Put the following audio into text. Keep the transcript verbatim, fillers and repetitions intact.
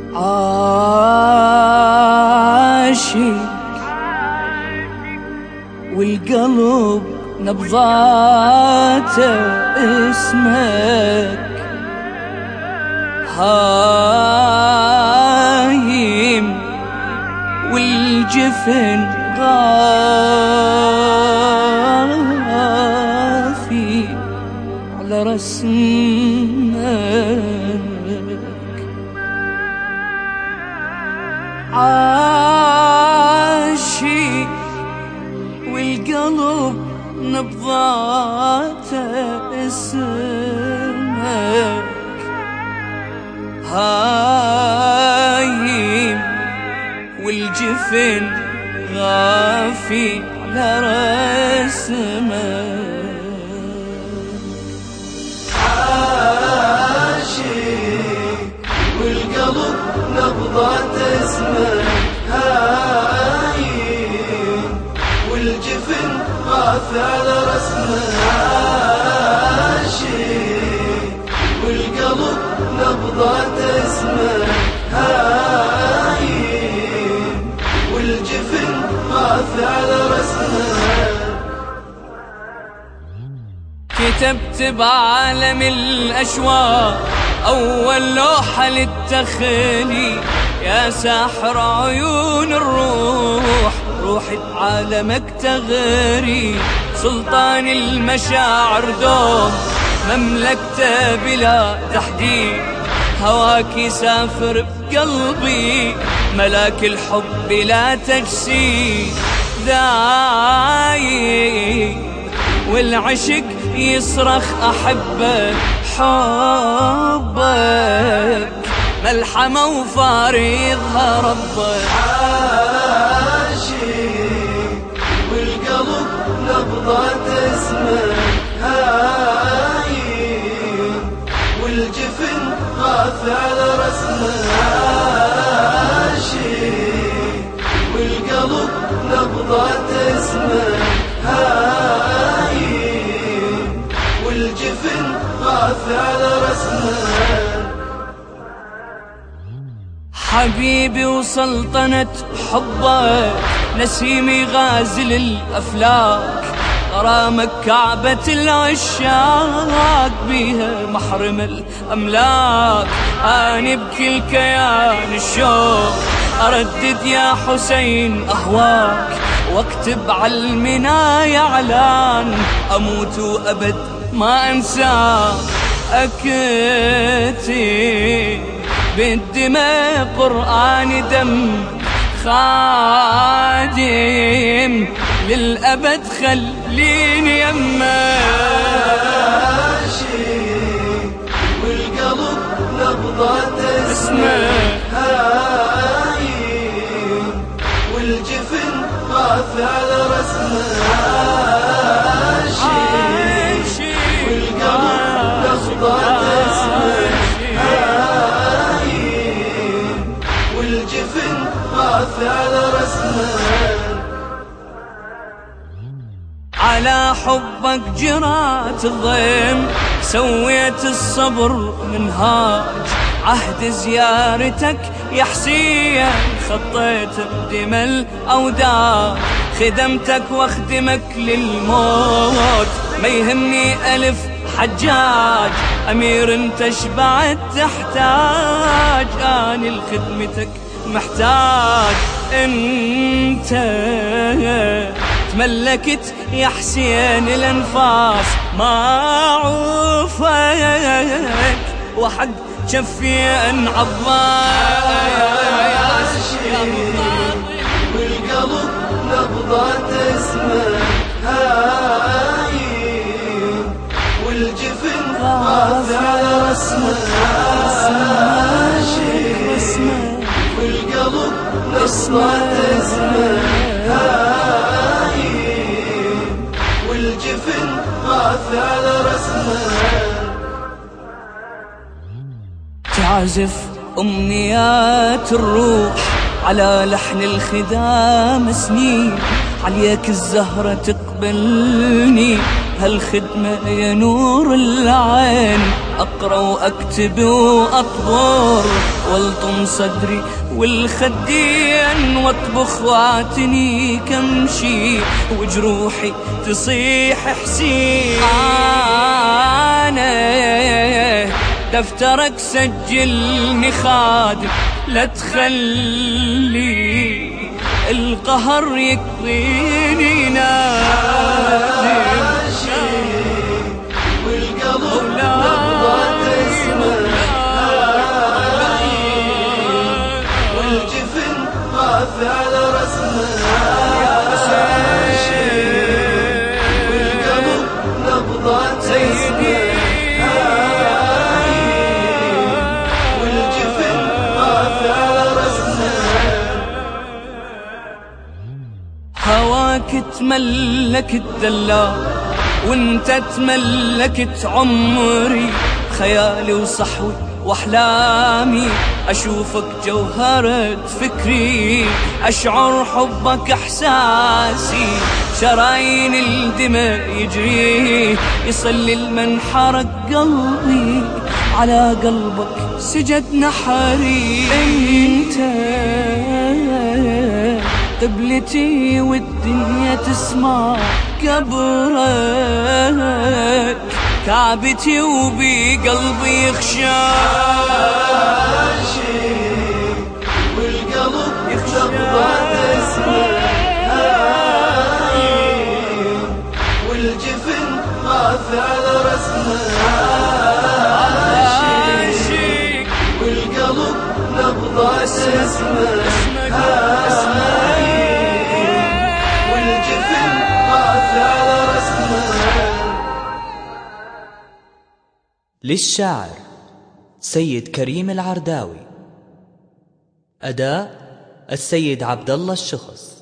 عاشق والقلب نبضاته اسمك، هايم والجفن غافي على رسمك. عاشق والقلب نبضاته اسمك، هايم والجفن غافي على رسمك. عاشق والقلب نبضات اسمك، هايم والجفن غافي على رسمك. عاشق والقلب نبضات اسمك، هايم والجفن غافي على رسمك. كتبت بعالم الأشواق أول لوحة للتخيل، يا ساحر عيون الروح روحي بعالمك تغري. سلطان المشاعر دوم مملكته بلا تحديد، هواك يسافر بقلبي ملاك الحب لا تجسيد. ذايق والعشق يصرخ أحبك، حبك ملحمة وفارضها ربك. عاشق والقلب نبضات اسمك، هايم والجفن غافي على رسمك. عاشق والقلب نبضات اسمك، هايم والجفن غافي على رسمك. حبيبي وسلطنة حبك نسيمي غازل الأفلاك، غرامك كعبة العشاق بيها محرم الأملاك. أنا بكل كيان الشوق أردد يا حسين أهواك، واكتب على المنايا إعلان أموت وأبد ما أنساك. أكتب بالدماء قرآن دم خادم للأبد خليني يمك. عاشق والقلب نبضات اسمك، هايم والجفن غافي على رسمك. عاشق والقلب نبضات اسمك، هايم والجفن غافي على رسمك. على حبك جرات الضيم سويت الصبر منهاج، عهد زيارتك يا حسين خطيت بدمى الأوداج. خدمتك واخدمك للموت ما يهمني ألف حجاج، أمير انت شبعت تحتاج، أنا لخدمتك محتاج. انت تملكت يا حسين الانفاس ما عوفك، وحق شفي ان عضاك. والقلب نبضات اسمك، هايم والجفن غافي على رسمك. عاشق والقلب نبضات اسمك، هايم والجفن غافي على رسمك. تعزف أمنيات الروح على لحن الخدام سنين، عليك الزهرة تقبلني هالخدمة يا نور العين، أقرأ وأكتب وأطبر والطم صدري والخدين، واطبخ واتني كم شي وجروحي تصيح حسين. أنا دفترك سجلني خادم، لا تخلي القهر يقضيني نادم، والقلب نبضة تسمع، والجفن غاث على رسمه، والقلب نبضة تسمع، والجفن غاث على رسمه. هواك تملكت دلال وانت تملكت عمري، خيالي وصحوي واحلامي اشوفك جوهرة فكري، اشعر حبك احساسي، شرايين الدماء يجري، يصلي المن حرق قلبي، على قلبك سجد نحري. انت قبلتي والدنيا تسمع قبرك، كعبتي وبقلبي يخشاش، والقلب نبضة تسمع، والجفن غاث على رسمه، والقلب نبضة تسمع، والجفن غاث على رسمه. للشاعر سيد كريم العرداوي، أداء السيد عبد الله الشخص.